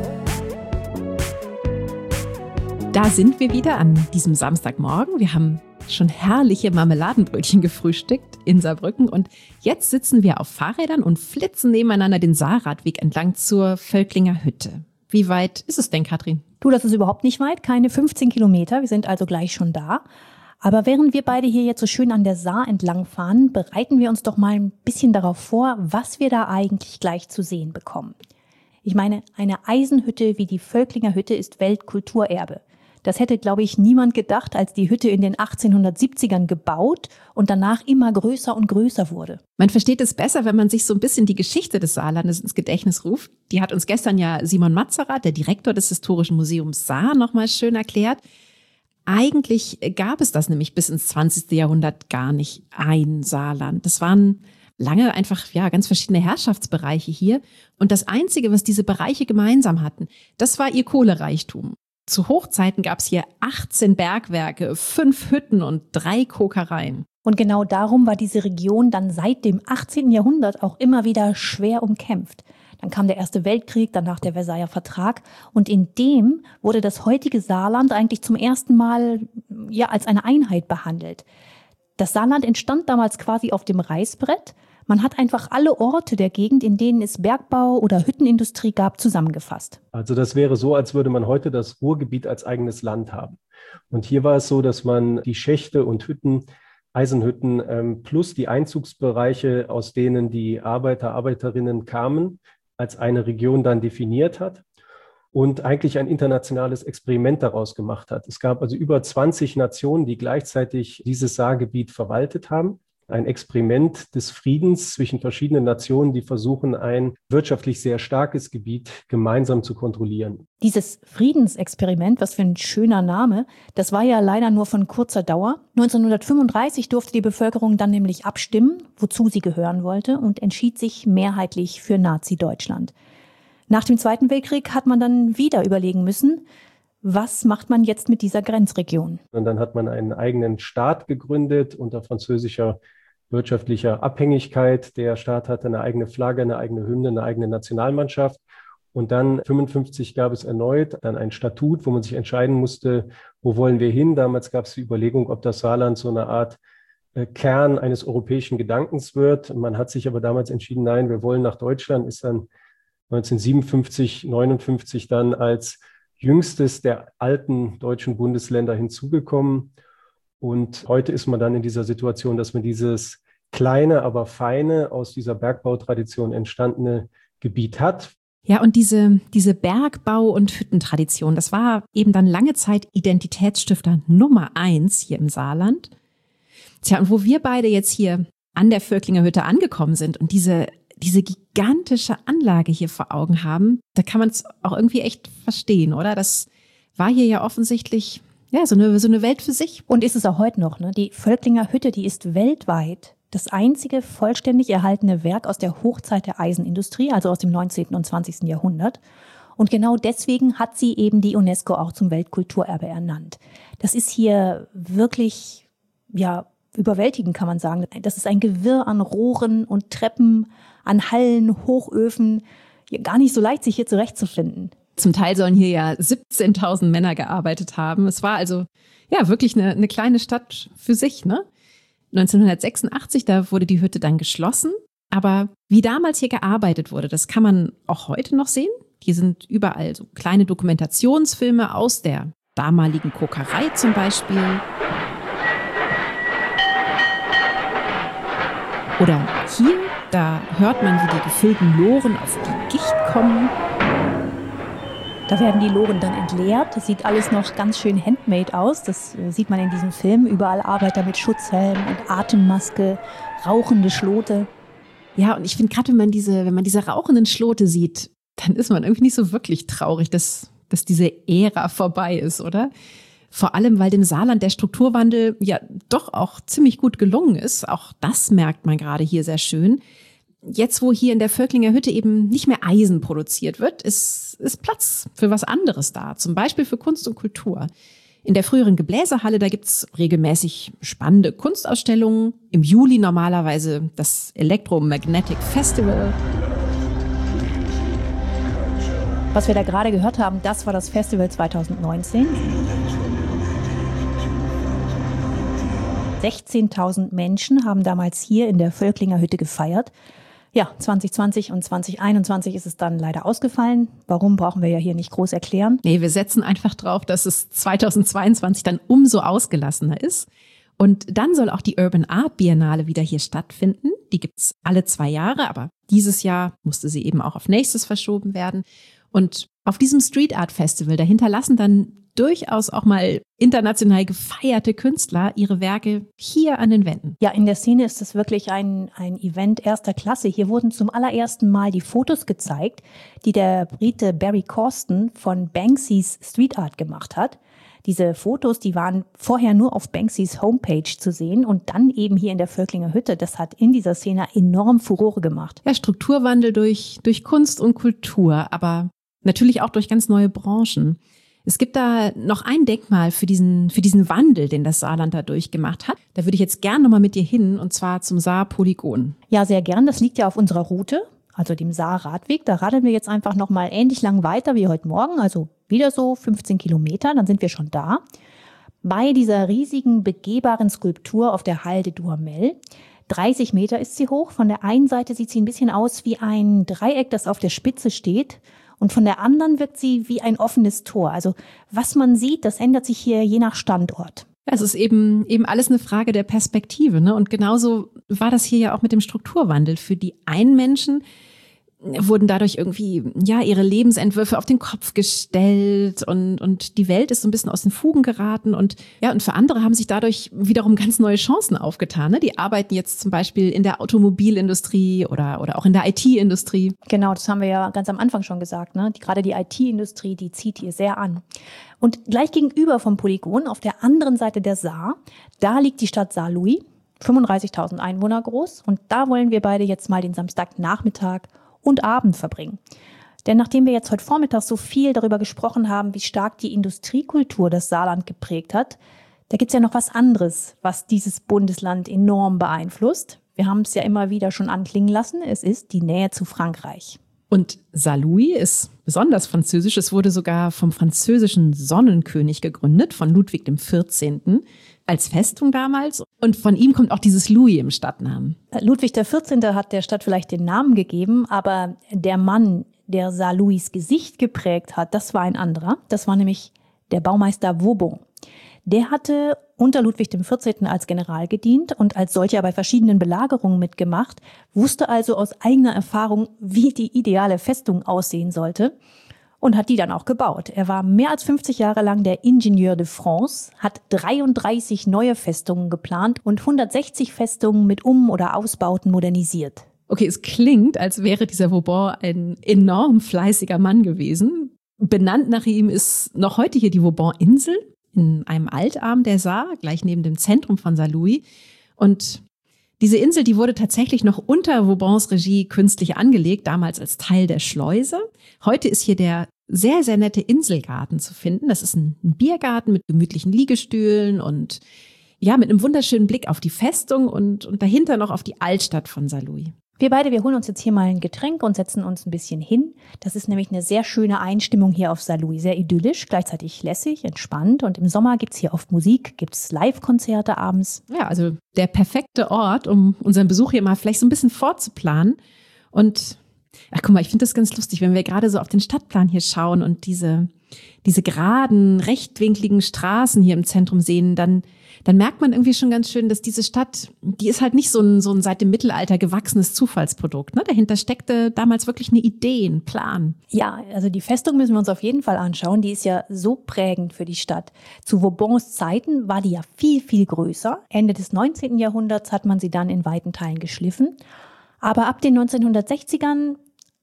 Da sind wir wieder an diesem Samstagmorgen. Wir haben schon herrliche Marmeladenbrötchen gefrühstückt in Saarbrücken und jetzt sitzen wir auf Fahrrädern und flitzen nebeneinander den Saarradweg entlang zur Völklinger Hütte. Wie weit ist es denn, Katrin? Du, das ist überhaupt nicht weit, keine fünfzehn Kilometer. Wir sind also gleich schon da. Aber während wir beide hier jetzt so schön an der Saar entlang fahren, bereiten wir uns doch mal ein bisschen darauf vor, was wir da eigentlich gleich zu sehen bekommen. Ich meine, eine Eisenhütte wie die Völklinger Hütte ist Weltkulturerbe. Das hätte, glaube ich, niemand gedacht, als die Hütte in den achtzehnhundertsiebzigern gebaut und danach immer größer und größer wurde. Man versteht es besser, wenn man sich so ein bisschen die Geschichte des Saarlandes ins Gedächtnis ruft. Die hat uns gestern ja Simon Matzerer, der Direktor des Historischen Museums Saar, nochmal schön erklärt. Eigentlich gab es das nämlich bis ins zwanzigste Jahrhundert gar nicht ein Saarland. Das waren lange einfach ja ganz verschiedene Herrschaftsbereiche hier. Und das Einzige, was diese Bereiche gemeinsam hatten, das war ihr Kohlereichtum. Zu Hochzeiten gab es hier achtzehn Bergwerke, fünf Hütten und drei Kokereien. Und genau darum war diese Region dann seit dem achtzehnten Jahrhundert auch immer wieder schwer umkämpft. Dann kam der Erste Weltkrieg, danach der Versailler Vertrag. Und in dem wurde das heutige Saarland eigentlich zum ersten Mal ja, als eine Einheit behandelt. Das Saarland entstand damals quasi auf dem Reißbrett. Man hat einfach alle Orte der Gegend, in denen es Bergbau oder Hüttenindustrie gab, zusammengefasst. Also das wäre so, als würde man heute das Ruhrgebiet als eigenes Land haben. Und hier war es so, dass man die Schächte und Hütten, Eisenhütten ähm, plus die Einzugsbereiche, aus denen die Arbeiter, Arbeiterinnen kamen, als eine Region dann definiert hat und eigentlich ein internationales Experiment daraus gemacht hat. Es gab also über zwanzig Nationen, die gleichzeitig dieses Saargebiet verwaltet haben. Ein Experiment des Friedens zwischen verschiedenen Nationen, die versuchen, ein wirtschaftlich sehr starkes Gebiet gemeinsam zu kontrollieren. Dieses Friedensexperiment, was für ein schöner Name, das war ja leider nur von kurzer Dauer. neunzehnhundertfünfunddreißig durfte die Bevölkerung dann nämlich abstimmen, wozu sie gehören wollte, und entschied sich mehrheitlich für Nazi-Deutschland. Nach dem Zweiten Weltkrieg hat man dann wieder überlegen müssen, was macht man jetzt mit dieser Grenzregion? Und dann hat man einen eigenen Staat gegründet unter französischer wirtschaftlicher Abhängigkeit. Der Staat hatte eine eigene Flagge, eine eigene Hymne, eine eigene Nationalmannschaft. Und dann fünfundfünfzig gab es erneut dann ein Statut, wo man sich entscheiden musste, wo wollen wir hin? Damals gab es die Überlegung, ob das Saarland so eine Art äh, Kern eines europäischen Gedankens wird. Man hat sich aber damals entschieden, nein, wir wollen nach Deutschland, ist dann neunzehnhundertsiebenundfünfzig, neunundfünfzig dann als jüngstes der alten deutschen Bundesländer hinzugekommen. Und heute ist man dann in dieser Situation, dass man dieses kleine, aber feine, aus dieser Bergbautradition entstandene Gebiet hat. Ja, und diese, diese Bergbau- und Hüttentradition, das war eben dann lange Zeit Identitätsstifter Nummer eins hier im Saarland. Tja, und wo wir beide jetzt hier an der Völklinger Hütte angekommen sind und diese diese gigantische Anlage hier vor Augen haben, da kann man es auch irgendwie echt verstehen, oder? Das war hier ja offensichtlich ja so eine, so eine Welt für sich. Und ist es auch heute noch, ne? Die Völklinger Hütte, die ist weltweit das einzige vollständig erhaltene Werk aus der Hochzeit der Eisenindustrie, also aus dem neunzehnten und zwanzigsten Jahrhundert. Und genau deswegen hat sie eben die UNESCO auch zum Weltkulturerbe ernannt. Das ist hier wirklich, ja, überwältigend, kann man sagen. Das ist ein Gewirr an Rohren und Treppen, an Hallen, Hochöfen. Gar nicht so leicht, sich hier zurechtzufinden. Zum Teil sollen hier ja siebzehntausend Männer gearbeitet haben. Es war also ja wirklich eine, eine kleine Stadt für sich, ne? neunzehnhundertsechsundachtzig, da wurde die Hütte dann geschlossen. Aber wie damals hier gearbeitet wurde, das kann man auch heute noch sehen. Hier sind überall so kleine Dokumentationsfilme aus der damaligen Kokerei zum Beispiel. Oder hier, da hört man, wie die gefüllten Loren auf die Gicht kommen. Da werden die Loren dann entleert. Das sieht alles noch ganz schön handmade aus. Das sieht man in diesem Film. Überall Arbeiter mit Schutzhelm und Atemmaske, rauchende Schlote. Ja, und ich finde gerade, wenn man diese, wenn man diese rauchenden Schlote sieht, dann ist man irgendwie nicht so wirklich traurig. Das dass diese Ära vorbei ist, oder? Vor allem, weil dem Saarland der Strukturwandel ja doch auch ziemlich gut gelungen ist. Auch das merkt man gerade hier sehr schön. Jetzt, wo hier in der Völklinger Hütte eben nicht mehr Eisen produziert wird, ist, ist Platz für was anderes da. Zum Beispiel für Kunst und Kultur. In der früheren Gebläsehalle, da gibt's regelmäßig spannende Kunstausstellungen. Im Juli normalerweise das Electromagnetic Festival. Was wir da gerade gehört haben, das war das Festival zwanzig neunzehn. sechzehntausend Menschen haben damals hier in der Völklinger Hütte gefeiert. Ja, zwanzig zwanzig und zwanzig einundzwanzig ist es dann leider ausgefallen. Warum, brauchen wir ja hier nicht groß erklären. Nee, wir setzen einfach drauf, dass es zweitausendzweiundzwanzig dann umso ausgelassener ist. Und dann soll auch die Urban Art Biennale wieder hier stattfinden. Die gibt's alle zwei Jahre, aber dieses Jahr musste sie eben auch auf nächstes verschoben werden. Und auf diesem Street Art Festival, da hinterlassen dann durchaus auch mal international gefeierte Künstler ihre Werke hier an den Wänden. Ja, in der Szene ist es wirklich ein, ein Event erster Klasse. Hier wurden zum allerersten Mal die Fotos gezeigt, die der Brite Barry Corsten von Banksys Street Art gemacht hat. Diese Fotos, die waren vorher nur auf Banksys Homepage zu sehen und dann eben hier in der Völklinger Hütte. Das hat in dieser Szene enorm Furore gemacht. Ja, Strukturwandel durch, durch Kunst und Kultur, aber natürlich auch durch ganz neue Branchen. Es gibt da noch ein Denkmal für diesen, für diesen Wandel, den das Saarland da durchgemacht hat. Da würde ich jetzt gern nochmal mit dir hin, und zwar zum Saar-Polygon. Ja, sehr gern. Das liegt ja auf unserer Route, also dem Saar-Radweg. Da radeln wir jetzt einfach nochmal ähnlich lang weiter wie heute Morgen, also wieder so fünfzehn Kilometer, dann sind wir schon da. Bei dieser riesigen, begehbaren Skulptur auf der Halde Duhamel. dreißig Meter ist sie hoch. Von der einen Seite sieht sie ein bisschen aus wie ein Dreieck, das auf der Spitze steht. Und von der anderen wirkt sie wie ein offenes Tor. Also was man sieht, das ändert sich hier je nach Standort. Es ist eben, eben alles eine Frage der Perspektive, ne? Und genauso war das hier ja auch mit dem Strukturwandel. Für die einen Menschen wurden dadurch irgendwie, ja, ihre Lebensentwürfe auf den Kopf gestellt und, und die Welt ist so ein bisschen aus den Fugen geraten und, ja, und für andere haben sich dadurch wiederum ganz neue Chancen aufgetan, ne? Die arbeiten jetzt zum Beispiel in der Automobilindustrie oder, oder auch in der I T-Industrie. Genau, das haben wir ja ganz am Anfang schon gesagt, ne? Die, gerade die I T-Industrie, die zieht hier sehr an. Und gleich gegenüber vom Polygon, auf der anderen Seite der Saar, da liegt die Stadt Saarlouis, fünfunddreißigtausend Einwohner groß, und da wollen wir beide jetzt mal den Samstagnachmittag und Abend verbringen. Denn nachdem wir jetzt heute Vormittag so viel darüber gesprochen haben, wie stark die Industriekultur das Saarland geprägt hat, da gibt's ja noch was anderes, was dieses Bundesland enorm beeinflusst. Wir haben es ja immer wieder schon anklingen lassen, es ist die Nähe zu Frankreich. Und Saarlouis ist besonders französisch. Es wurde sogar vom französischen Sonnenkönig gegründet, von Ludwig dem vierzehnten als Festung damals. Und von ihm kommt auch dieses Louis im Stadtnamen. Ludwig der vierzehnte hat der Stadt vielleicht den Namen gegeben, aber der Mann, der Saarlouis' Gesicht geprägt hat, das war ein anderer. Das war nämlich der Baumeister Vauban. Der hatte unter Ludwig dem vierzehnten als General gedient und als solcher bei verschiedenen Belagerungen mitgemacht, wusste also aus eigener Erfahrung, wie die ideale Festung aussehen sollte und hat die dann auch gebaut. Er war mehr als fünfzig Jahre lang der Ingenieur de France, hat dreiunddreißig neue Festungen geplant und hundertsechzig Festungen mit Um- oder Ausbauten modernisiert. Okay, es klingt, als wäre dieser Vauban ein enorm fleißiger Mann gewesen. Benannt nach ihm ist noch heute hier die Vauban-Insel in einem Altarm der Saar, gleich neben dem Zentrum von Saarlouis. Und diese Insel, die wurde tatsächlich noch unter Vaubans Regie künstlich angelegt, damals als Teil der Schleuse. Heute ist hier der sehr, sehr nette Inselgarten zu finden. Das ist ein Biergarten mit gemütlichen Liegestühlen und ja, mit einem wunderschönen Blick auf die Festung und, und dahinter noch auf die Altstadt von Saarlouis. Wir beide, wir holen uns jetzt hier mal ein Getränk und setzen uns ein bisschen hin. Das ist nämlich eine sehr schöne Einstimmung hier auf Saarlouis, sehr idyllisch, gleichzeitig lässig, entspannt. Und im Sommer gibt's hier oft Musik, gibt's Live-Konzerte abends. Ja, also der perfekte Ort, um unseren Besuch hier mal vielleicht so ein bisschen vorzuplanen. Und ach guck mal, ich finde das ganz lustig, wenn wir gerade so auf den Stadtplan hier schauen und diese diese geraden, rechtwinkligen Straßen hier im Zentrum sehen, dann dann merkt man irgendwie schon ganz schön, dass diese Stadt, die ist halt nicht so ein, so ein seit dem Mittelalter gewachsenes Zufallsprodukt. Ne? Dahinter steckte damals wirklich eine Idee, ein Plan. Ja, also die Festung müssen wir uns auf jeden Fall anschauen. Die ist ja so prägend für die Stadt. Zu Vaubans Zeiten war die ja viel, viel größer. Ende des neunzehnten Jahrhunderts hat man sie dann in weiten Teilen geschliffen. Aber ab den neunzehnhundertsechzigern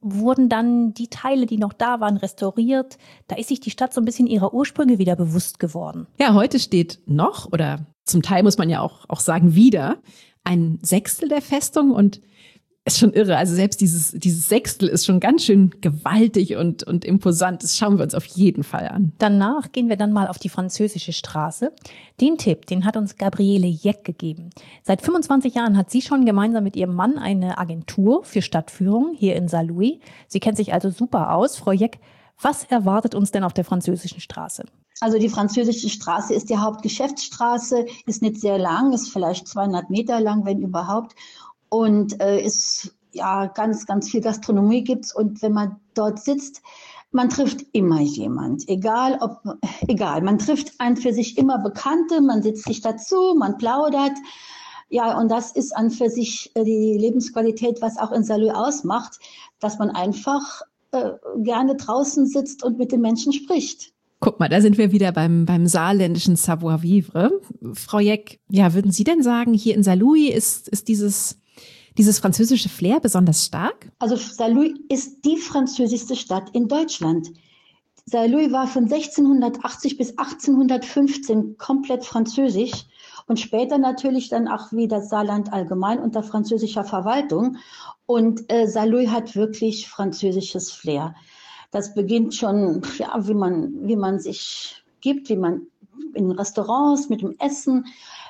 wurden dann die Teile, die noch da waren, restauriert. Da ist sich die Stadt so ein bisschen ihrer Ursprünge wieder bewusst geworden. Ja, heute steht noch, oder zum Teil muss man ja auch, auch sagen, wieder, ein Sechstel der Festung und ist schon irre. Also selbst dieses, dieses Sechstel ist schon ganz schön gewaltig und, und imposant. Das schauen wir uns auf jeden Fall an. Danach gehen wir dann mal auf die französische Straße. Den Tipp, den hat uns Gabriele Jeck gegeben. Seit fünfundzwanzig Jahren hat sie schon gemeinsam mit ihrem Mann eine Agentur für Stadtführung hier in Saarlouis. Sie kennt sich also super aus. Frau Jeck, was erwartet uns denn auf der französischen Straße? Also die französische Straße ist die Hauptgeschäftsstraße, ist nicht sehr lang, ist vielleicht zweihundert Meter lang, wenn überhaupt. Und äh, ist ja ganz, ganz viel Gastronomie gibt's. Und wenn man dort sitzt, man trifft immer jemand. Egal, ob, egal, man trifft an für sich immer Bekannte, man sitzt sich dazu, man plaudert. Ja, und das ist an für sich äh, die Lebensqualität, was auch in Saarlouis ausmacht, dass man einfach äh, gerne draußen sitzt und mit den Menschen spricht. Guck mal, da sind wir wieder beim, beim saarländischen Savoir-vivre. Frau Jeck, ja, würden Sie denn sagen, hier in Saarlouis ist, ist dieses Dieses französische Flair besonders stark? Also Saarlouis ist die französischste Stadt in Deutschland. Saarlouis war von sechzehnhundertachtzig bis achtzehnhundertfünfzehn komplett französisch und später natürlich dann auch wie das Saarland allgemein unter französischer Verwaltung. Und äh, Saarlouis hat wirklich französisches Flair. Das beginnt schon, ja, wie man, wie man sich gibt, wie man in Restaurants mit dem Essen.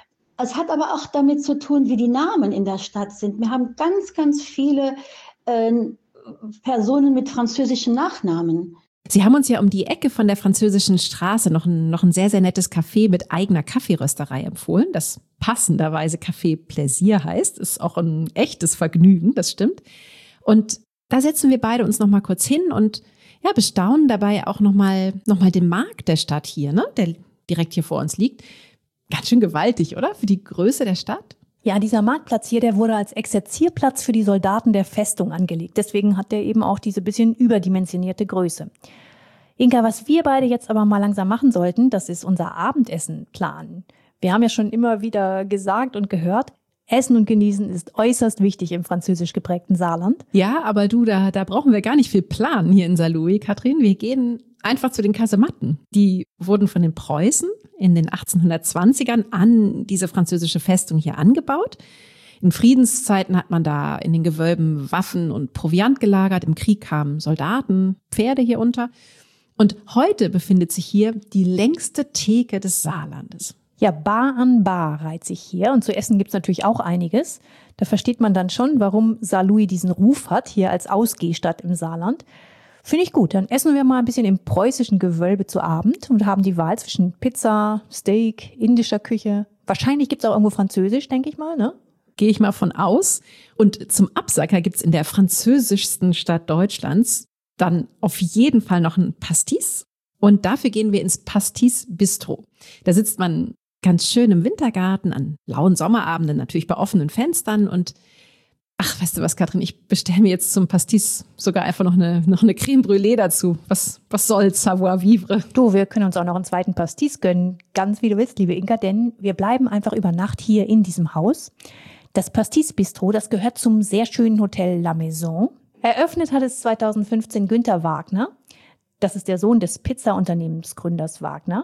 Es hat aber auch damit zu tun, wie die Namen in der Stadt sind. Wir haben ganz, ganz viele äh, Personen mit französischen Nachnamen. Sie haben uns ja um die Ecke von der französischen Straße noch ein, noch ein sehr, sehr nettes Café mit eigener Kaffeerösterei empfohlen, das passenderweise Café Plaisir heißt. Ist auch ein echtes Vergnügen, das stimmt. Und da setzen wir beide uns noch mal kurz hin und ja, bestaunen dabei auch noch mal, noch mal den Markt der Stadt hier, ne, der direkt hier vor uns liegt. Ganz schön gewaltig, oder? Für die Größe der Stadt? Ja, dieser Marktplatz hier, der wurde als Exerzierplatz für die Soldaten der Festung angelegt. Deswegen hat der eben auch diese bisschen überdimensionierte Größe. Inka, was wir beide jetzt aber mal langsam machen sollten, das ist unser Abendessen planen. Wir haben ja schon immer wieder gesagt und gehört, Essen und Genießen ist äußerst wichtig im französisch geprägten Saarland. Ja, aber du, da, da brauchen wir gar nicht viel planen hier in Saarlouis, Katrin. Wir gehen einfach zu den Kasematten. Die wurden von den Preußen in den achtzehnhundertzwanzigern an diese französische Festung hier angebaut. In Friedenszeiten hat man da in den Gewölben Waffen und Proviant gelagert. Im Krieg kamen Soldaten, Pferde hier unter. Und heute befindet sich hier die längste Theke des Saarlandes. Ja, Bar an Bar reiht sich hier. Und zu essen gibt's natürlich auch einiges. Da versteht man dann schon, warum Saarlouis diesen Ruf hat, hier als Ausgehstadt im Saarland. Finde ich gut. Dann essen wir mal ein bisschen im preußischen Gewölbe zu Abend und haben die Wahl zwischen Pizza, Steak, indischer Küche. Wahrscheinlich gibt's auch irgendwo Französisch, denke ich mal, ne? Gehe ich mal von aus. Und zum Absacker gibt's in der französischsten Stadt Deutschlands dann auf jeden Fall noch ein Pastis. Und dafür gehen wir ins Pastis Bistro. Da sitzt man ganz schön im Wintergarten an lauen Sommerabenden, natürlich bei offenen Fenstern und ach, weißt du was, Katrin, ich bestelle mir jetzt zum Pastis sogar einfach noch eine, noch eine Creme Brûlée dazu. Was, was soll's, Savoir-vivre? Du, wir können uns auch noch einen zweiten Pastis gönnen. Ganz wie du willst, liebe Inka, denn wir bleiben einfach über Nacht hier in diesem Haus. Das Pastis Bistro, das gehört zum sehr schönen Hotel La Maison. Eröffnet hat es zweitausendfünfzehn Günter Wagner. Das ist der Sohn des Pizza-Unternehmensgründers Wagner.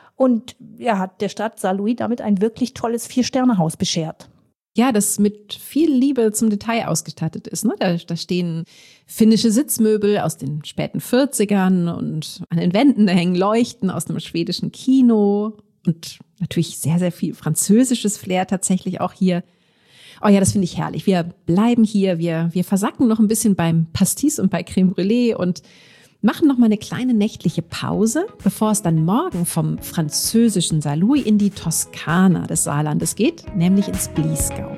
Und er hat der Stadt Saarlouis damit ein wirklich tolles Vier-Sterne-Haus beschert. Ja, das mit viel Liebe zum Detail ausgestattet ist. Ne? Da, da stehen finnische Sitzmöbel aus den späten vierzigern und an den Wänden da hängen Leuchten aus einem schwedischen Kino und natürlich sehr, sehr viel französisches Flair tatsächlich auch hier. Oh ja, das finde ich herrlich. Wir bleiben hier, wir, wir versacken noch ein bisschen beim Pastis und bei Creme Brûlée und machen noch mal eine kleine nächtliche Pause, bevor es dann morgen vom französischen Saarlouis in die Toskana des Saarlandes geht, nämlich ins Bliesgau.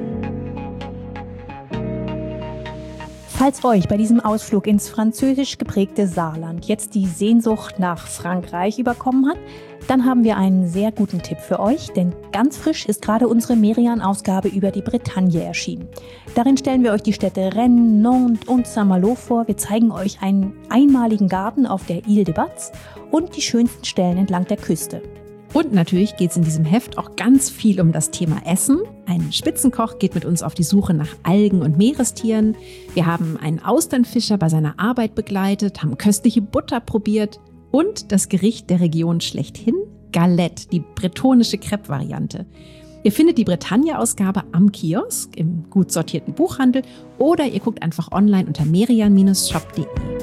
Falls euch bei diesem Ausflug ins französisch geprägte Saarland jetzt die Sehnsucht nach Frankreich überkommen hat, dann haben wir einen sehr guten Tipp für euch, denn ganz frisch ist gerade unsere Merian-Ausgabe über die Bretagne erschienen. Darin stellen wir euch die Städte Rennes, Nantes und Saint-Malo vor. Wir zeigen euch einen einmaligen Garten auf der Ile de Batz und die schönsten Stellen entlang der Küste. Und natürlich geht es in diesem Heft auch ganz viel um das Thema Essen. Ein Spitzenkoch geht mit uns auf die Suche nach Algen und Meerestieren. Wir haben einen Austernfischer bei seiner Arbeit begleitet, haben köstliche Butter probiert und das Gericht der Region schlechthin, Galette, die bretonische Crepe-Variante. Ihr findet die Bretagne-Ausgabe am Kiosk, im gut sortierten Buchhandel oder ihr guckt einfach online unter merian Bindestrich shop punkt de.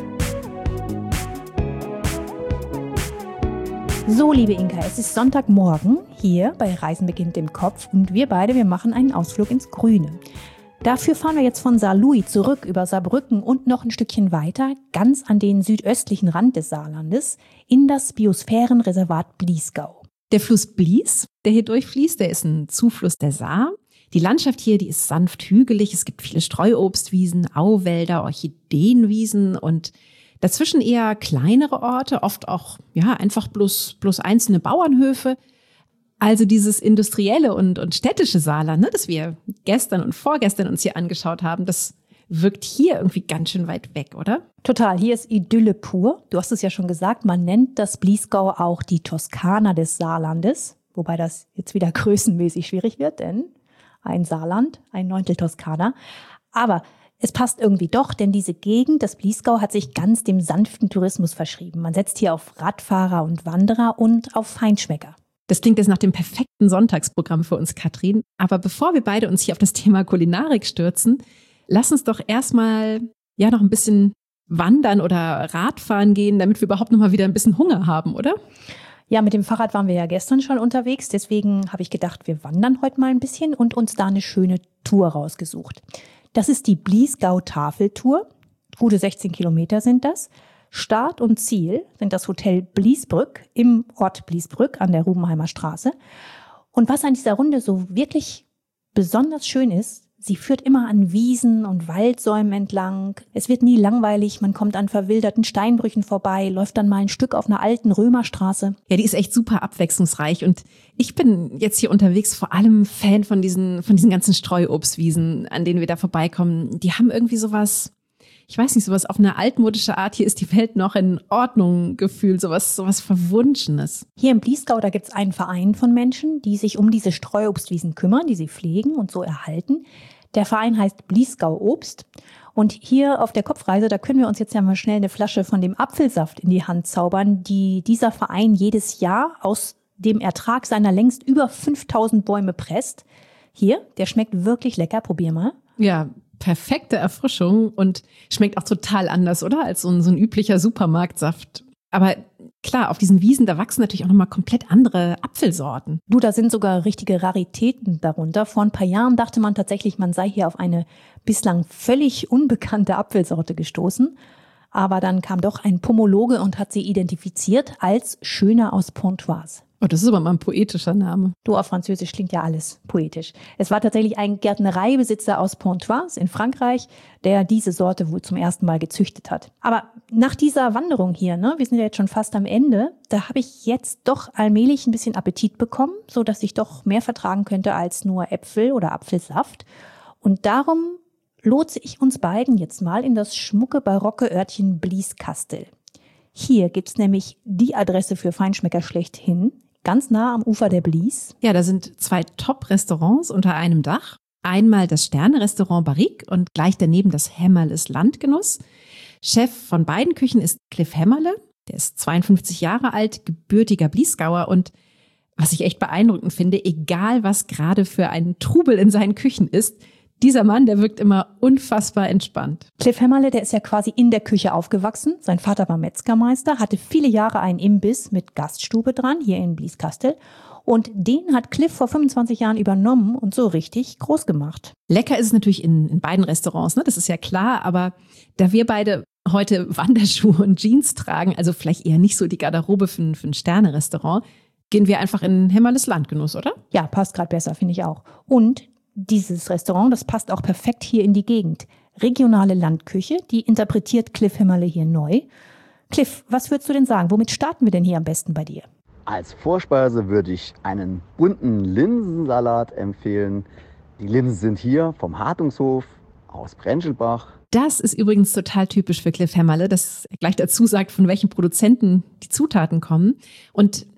So, liebe Inka, es ist Sonntagmorgen hier bei Reisen beginnt im Kopf und wir beide, wir machen einen Ausflug ins Grüne. Dafür fahren wir jetzt von Saarlouis zurück über Saarbrücken und noch ein Stückchen weiter, ganz an den südöstlichen Rand des Saarlandes, in das Biosphärenreservat Bliesgau. Der Fluss Blies, der hier durchfließt, der ist ein Zufluss der Saar. Die Landschaft hier, die ist sanft hügelig. Es gibt viele Streuobstwiesen, Auwälder, Orchideenwiesen und dazwischen eher kleinere Orte, oft auch ja einfach bloß, bloß einzelne Bauernhöfe. Also dieses industrielle und, und städtische Saarland, ne, das wir gestern und vorgestern uns hier angeschaut haben, das wirkt hier irgendwie ganz schön weit weg, oder? Total, hier ist Idylle pur. Du hast es ja schon gesagt, man nennt das Bliesgau auch die Toskana des Saarlandes, wobei das jetzt wieder größenmäßig schwierig wird, denn ein Saarland, ein Neuntel Toskana. Aber es passt irgendwie doch, denn diese Gegend, das Bliesgau, hat sich ganz dem sanften Tourismus verschrieben. Man setzt hier auf Radfahrer und Wanderer und auf Feinschmecker. Das klingt jetzt nach dem perfekten Sonntagsprogramm für uns, Katrin. Aber bevor wir beide uns hier auf das Thema Kulinarik stürzen, lass uns doch erstmal ja noch ein bisschen wandern oder Radfahren gehen, damit wir überhaupt noch mal wieder ein bisschen Hunger haben, oder? Ja, mit dem Fahrrad waren wir ja gestern schon unterwegs. Deswegen habe ich gedacht, wir wandern heute mal ein bisschen und uns da eine schöne Tour rausgesucht. Das ist die Bliesgau-Tafeltour. Gute sechzehn Kilometer sind das. Start und Ziel sind das Hotel Bliesbrück im Ort Bliesbrück an der Rubenheimer Straße. Und was an dieser Runde so wirklich besonders schön ist, sie führt immer an Wiesen und Waldsäumen entlang. Es wird nie langweilig, man kommt an verwilderten Steinbrüchen vorbei, läuft dann mal ein Stück auf einer alten Römerstraße. Ja, die ist echt super abwechslungsreich und ich bin jetzt hier unterwegs vor allem Fan von diesen, von diesen ganzen Streuobstwiesen, an denen wir da vorbeikommen. Die haben irgendwie sowas, ich weiß nicht, sowas auf eine altmodische Art, hier ist die Welt noch in Ordnung Gefühl, sowas, sowas Verwunschenes. Hier im Bliesgau, da gibt es einen Verein von Menschen, die sich um diese Streuobstwiesen kümmern, die sie pflegen und so erhalten. Der Verein heißt Bliesgau Obst. Und hier auf der Kopfreise, da können wir uns jetzt ja mal schnell eine Flasche von dem Apfelsaft in die Hand zaubern, die dieser Verein jedes Jahr aus dem Ertrag seiner längst über fünftausend Bäume presst. Hier, der schmeckt wirklich lecker. Probier mal. Ja, perfekte Erfrischung und schmeckt auch total anders, oder? Als so ein, so ein üblicher Supermarktsaft. Aber klar, auf diesen Wiesen, da wachsen natürlich auch nochmal komplett andere Apfelsorten. Du, da sind sogar richtige Raritäten darunter. Vor ein paar Jahren dachte man tatsächlich, man sei hier auf eine bislang völlig unbekannte Apfelsorte gestoßen. Aber dann kam doch ein Pomologe und hat sie identifiziert als Schöner aus Pontoise. Oh, das ist aber mal ein poetischer Name. Du, auf Französisch klingt ja alles poetisch. Es war tatsächlich ein Gärtnereibesitzer aus Pontoise in Frankreich, der diese Sorte wohl zum ersten Mal gezüchtet hat. Aber nach dieser Wanderung hier, ne, wir sind ja jetzt schon fast am Ende, da habe ich jetzt doch allmählich ein bisschen Appetit bekommen, so dass ich doch mehr vertragen könnte als nur Äpfel oder Apfelsaft. Und darum lotse ich uns beiden jetzt mal in das schmucke barocke Örtchen Blieskastel. Hier gibt's nämlich die Adresse für Feinschmecker schlechthin, ganz nah am Ufer der Blies. Ja, da sind zwei Top-Restaurants unter einem Dach. Einmal das Sterne-Restaurant Barrique und gleich daneben das Hämmerles Landgenuss. Chef von beiden Küchen ist Cliff Hämmerle. Der ist zweiundfünfzig Jahre alt, gebürtiger Bliesgauer und was ich echt beeindruckend finde, egal was gerade für ein Trubel in seinen Küchen ist, dieser Mann, der wirkt immer unfassbar entspannt. Cliff Hämmerle, der ist ja quasi in der Küche aufgewachsen. Sein Vater war Metzgermeister, hatte viele Jahre einen Imbiss mit Gaststube dran, hier in Blieskastel. Und den hat Cliff vor fünfundzwanzig Jahren übernommen und so richtig groß gemacht. Lecker ist es natürlich in, in beiden Restaurants, ne? Das ist ja klar. Aber da wir beide heute Wanderschuhe und Jeans tragen, also vielleicht eher nicht so die Garderobe für, für ein Sterne-Restaurant, gehen wir einfach in Hämmerles Landgenuss, oder? Ja, passt gerade besser, finde ich auch. Und dieses Restaurant, das passt auch perfekt hier in die Gegend. Regionale Landküche, die interpretiert Cliff Hämmerle hier neu. Cliff, was würdest du denn sagen? Womit starten wir denn hier am besten bei dir? Als Vorspeise würde ich einen bunten Linsensalat empfehlen. Die Linsen sind hier vom Hartungshof aus Brenschelbach. Das ist übrigens total typisch für Cliff Hämmerle, dass er gleich dazu sagt, von welchen Produzenten die Zutaten kommen. Und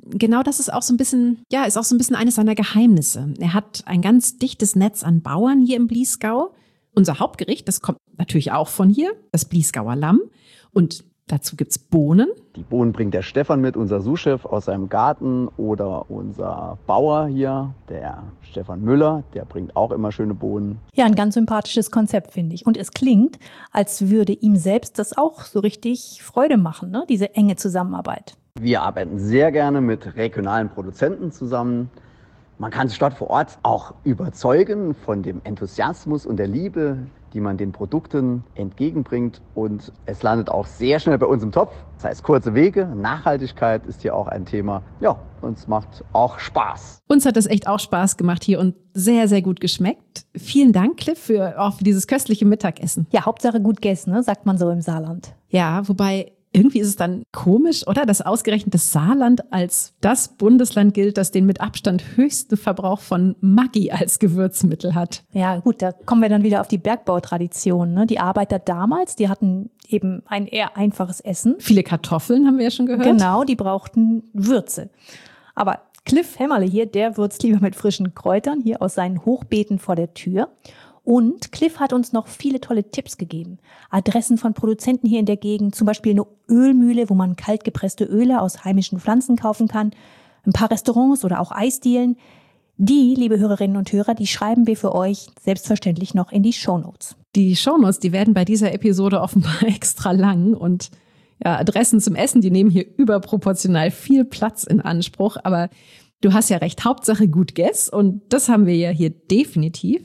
genau das ist auch so ein bisschen, ja, ist auch so ein bisschen eines seiner Geheimnisse. Er hat ein ganz dichtes Netz an Bauern hier im Bliesgau. Unser Hauptgericht, das kommt natürlich auch von hier, das Bliesgauer Lamm. Und dazu gibt's Bohnen. Die Bohnen bringt der Stefan mit, unser Sous-Chef aus seinem Garten, oder unser Bauer hier, der Stefan Müller, der bringt auch immer schöne Bohnen. Ja, ein ganz sympathisches Konzept, finde ich. Und es klingt, als würde ihm selbst das auch so richtig Freude machen, ne? Diese enge Zusammenarbeit. Wir arbeiten sehr gerne mit regionalen Produzenten zusammen. Man kann sich dort vor Ort auch überzeugen von dem Enthusiasmus und der Liebe, die man den Produkten entgegenbringt. Und es landet auch sehr schnell bei uns im Topf. Das heißt, kurze Wege, Nachhaltigkeit ist hier auch ein Thema. Ja, uns macht auch Spaß. Uns hat das echt auch Spaß gemacht hier und sehr, sehr gut geschmeckt. Vielen Dank, Cliff, für, auch für dieses köstliche Mittagessen. Ja, Hauptsache gut gegessen, ne? Sagt man so im Saarland. Ja, wobei irgendwie ist es dann komisch, oder? Dass ausgerechnet das Saarland als das Bundesland gilt, das den mit Abstand höchsten Verbrauch von Maggi als Gewürzmittel hat. Ja, gut, da kommen wir dann wieder auf die Bergbautradition, ne? Die Arbeiter damals, die hatten eben ein eher einfaches Essen. Viele Kartoffeln haben wir ja schon gehört. Genau, die brauchten Würze. Aber Cliff Hämmerle hier, der würzt lieber mit frischen Kräutern hier aus seinen Hochbeeten vor der Tür. Und Cliff hat uns noch viele tolle Tipps gegeben. Adressen von Produzenten hier in der Gegend, zum Beispiel eine Ölmühle, wo man kaltgepresste Öle aus heimischen Pflanzen kaufen kann, ein paar Restaurants oder auch Eisdielen. Die, liebe Hörerinnen und Hörer, die schreiben wir für euch selbstverständlich noch in die Shownotes. Die Shownotes, die werden bei dieser Episode offenbar extra lang und ja, Adressen zum Essen, die nehmen hier überproportional viel Platz in Anspruch. Aber du hast ja recht, Hauptsache gut Guess und das haben wir ja hier definitiv.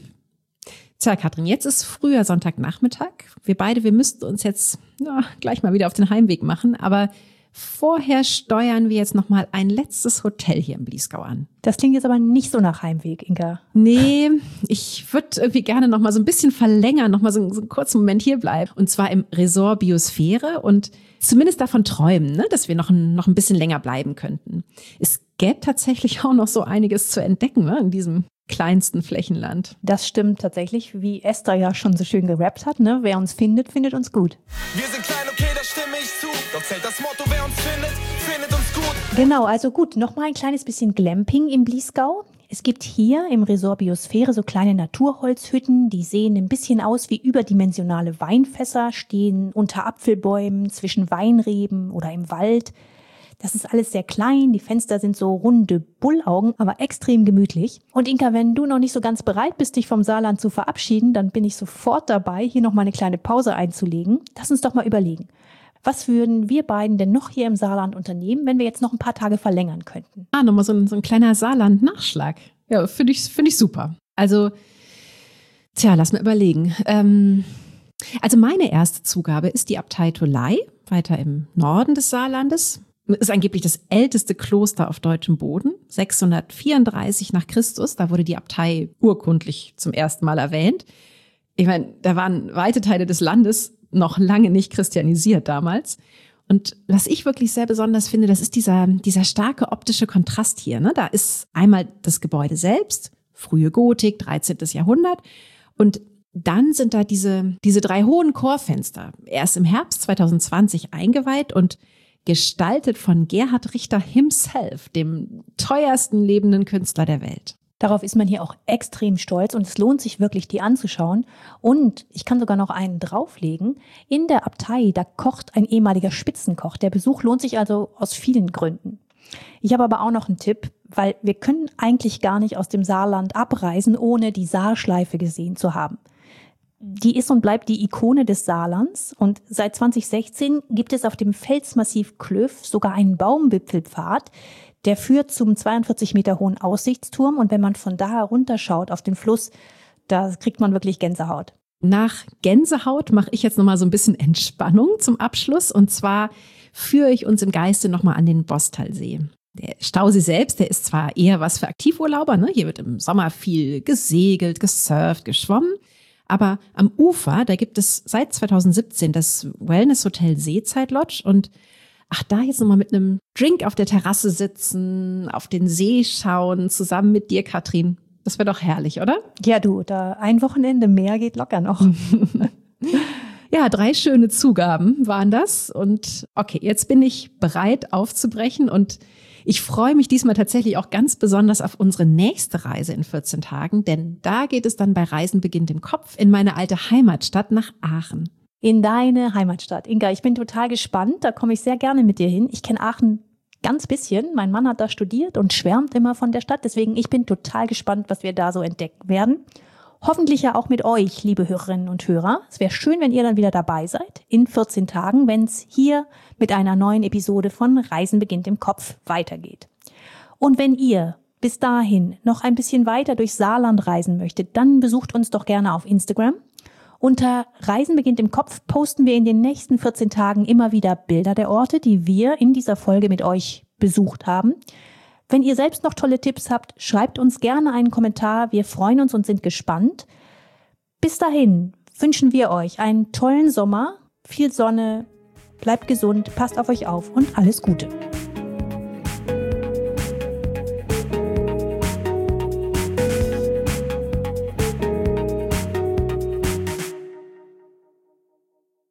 Tja, Katrin, jetzt ist früher Sonntagnachmittag. Wir beide, wir müssten uns jetzt ja, gleich mal wieder auf den Heimweg machen. Aber vorher steuern wir jetzt noch mal ein letztes Hotel hier im Bliesgau an. Das klingt jetzt aber nicht so nach Heimweg, Inka. Nee, ich würde irgendwie gerne noch mal so ein bisschen verlängern, noch mal so, so einen kurzen Moment hier bleiben. Und zwar im Resort Biosphäre und zumindest davon träumen, ne, dass wir noch ein, noch ein bisschen länger bleiben könnten. Es gäbe tatsächlich auch noch so einiges zu entdecken, ne, in diesem kleinsten Flächenland. Das stimmt tatsächlich, wie Esther ja schon so schön gerappt hat, ne? Wer uns findet, findet uns gut. Wir sind klein, okay, da stimme ich zu. Doch zählt das Motto, wer uns findet, findet uns gut. Genau, also gut, noch mal ein kleines bisschen Glamping im Bliesgau. Es gibt hier im Resort Biosphäre so kleine Naturholzhütten, die sehen ein bisschen aus wie überdimensionale Weinfässer, stehen unter Apfelbäumen, zwischen Weinreben oder im Wald. Das ist alles sehr klein, die Fenster sind so runde Bullaugen, aber extrem gemütlich. Und Inka, wenn du noch nicht so ganz bereit bist, dich vom Saarland zu verabschieden, dann bin ich sofort dabei, hier noch mal eine kleine Pause einzulegen. Lass uns doch mal überlegen. Was würden wir beiden denn noch hier im Saarland unternehmen, wenn wir jetzt noch ein paar Tage verlängern könnten? Ah, nochmal so ein, so ein kleiner Saarland-Nachschlag. Ja, finde ich, finde ich super. Also, tja, lass mal überlegen. Ähm, also meine erste Zugabe ist die Abtei Tholey, weiter im Norden des Saarlandes. Ist angeblich das älteste Kloster auf deutschem Boden, sechshundertvierunddreißig nach Christus. Da wurde die Abtei urkundlich zum ersten Mal erwähnt. Ich meine, da waren weite Teile des Landes noch lange nicht christianisiert damals. Und was ich wirklich sehr besonders finde, das ist dieser, dieser starke optische Kontrast hier, ne? Da ist einmal das Gebäude selbst, frühe Gotik, dreizehntes Jahrhundert. Und dann sind da diese, diese drei hohen Chorfenster, erst im Herbst zweitausendzwanzig eingeweiht und gestaltet von Gerhard Richter himself, dem teuersten lebenden Künstler der Welt. Darauf ist man hier auch extrem stolz und es lohnt sich wirklich, die anzuschauen. Und ich kann sogar noch einen drauflegen. In der Abtei, da kocht ein ehemaliger Spitzenkoch. Der Besuch lohnt sich also aus vielen Gründen. Ich habe aber auch noch einen Tipp, weil wir können eigentlich gar nicht aus dem Saarland abreisen, ohne die Saarschleife gesehen zu haben. Die ist und bleibt die Ikone des Saarlands und seit zwanzig sechzehn gibt es auf dem Felsmassiv Klüff sogar einen Baumwipfelpfad, der führt zum zweiundvierzig Meter hohen Aussichtsturm und wenn man von da herunterschaut auf den Fluss, da kriegt man wirklich Gänsehaut. Nach Gänsehaut mache ich jetzt nochmal so ein bisschen Entspannung zum Abschluss und zwar führe ich uns im Geiste nochmal an den Bostalsee. Der Stausee selbst, der ist zwar eher was für Aktivurlauber, ne? Hier wird im Sommer viel gesegelt, gesurft, geschwommen. Aber am Ufer, da gibt es seit zweitausendsiebzehn das Wellness-Hotel Seezeit Lodge und ach, da jetzt nochmal mit einem Drink auf der Terrasse sitzen, auf den See schauen, zusammen mit dir, Katrin. Das wäre doch herrlich, oder? Ja, du, da ein Wochenende mehr geht locker noch. Ja, drei schöne Zugaben waren das und okay, jetzt bin ich bereit aufzubrechen und Ich freue mich diesmal tatsächlich auch ganz besonders auf unsere nächste Reise in vierzehn Tagen, denn da geht es dann bei Reisen beginnt im Kopf in meine alte Heimatstadt nach Aachen. In deine Heimatstadt. Inga, ich bin total gespannt. Da komme ich sehr gerne mit dir hin. Ich kenne Aachen ganz bisschen. Mein Mann hat da studiert und schwärmt immer von der Stadt. Deswegen, ich bin total gespannt, was wir da so entdecken werden. Hoffentlich ja auch mit euch, liebe Hörerinnen und Hörer. Es wäre schön, wenn ihr dann wieder dabei seid in vierzehn Tagen, wenn es hier mit einer neuen Episode von Reisen beginnt im Kopf weitergeht. Und wenn ihr bis dahin noch ein bisschen weiter durch Saarland reisen möchtet, dann besucht uns doch gerne auf Instagram. Unter Reisen beginnt im Kopf posten wir in den nächsten vierzehn Tagen immer wieder Bilder der Orte, die wir in dieser Folge mit euch besucht haben. Wenn ihr selbst noch tolle Tipps habt, schreibt uns gerne einen Kommentar. Wir freuen uns und sind gespannt. Bis dahin wünschen wir euch einen tollen Sommer, viel Sonne, bleibt gesund, passt auf euch auf und alles Gute.